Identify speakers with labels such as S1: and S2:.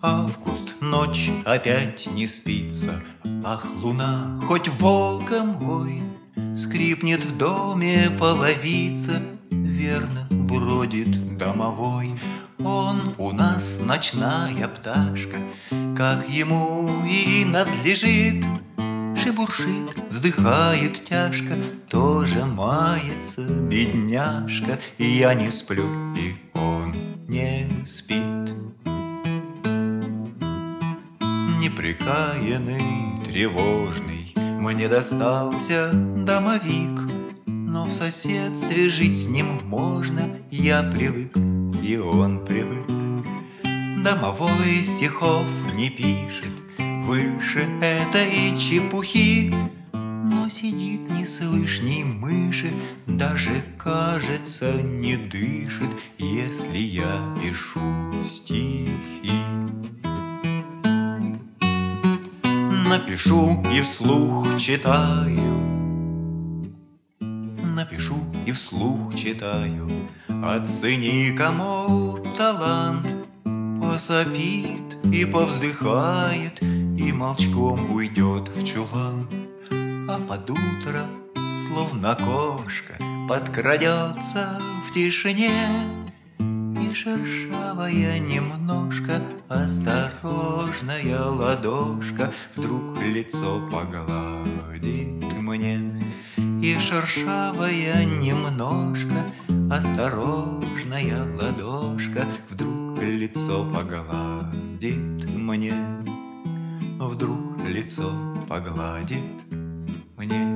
S1: Август, ночь, опять не спится. Ах, луна, хоть волком вой, скрипнет в доме половица, верно бродит домовой. Он у нас ночная пташка, как ему и надлежит. Шебуршит, вздыхает тяжко, тоже мается бедняжка. И я не сплю, и он не спит. Непрекаянный, тревожный мне достался домовик, но в соседстве жить с ним можно. Я привык, и он привык. Домовой стихов не пишет выше этой чепухи, но сидит не слышь ни мыши, даже, кажется, не дышит, если я пишу стихи. Напишу и вслух читаю, напишу и вслух читаю. Оцени-ка, мол, талант. Посопит и повздыхает, и молчком уйдет в чулан. А под утро, словно кошка, подкрадется в тишине, и шершавая немножко осторожная ладошка вдруг лицо погладит мне. И шершавая немножко осторожная ладошка вдруг лицо погладит мне. Вдруг лицо погладит мне.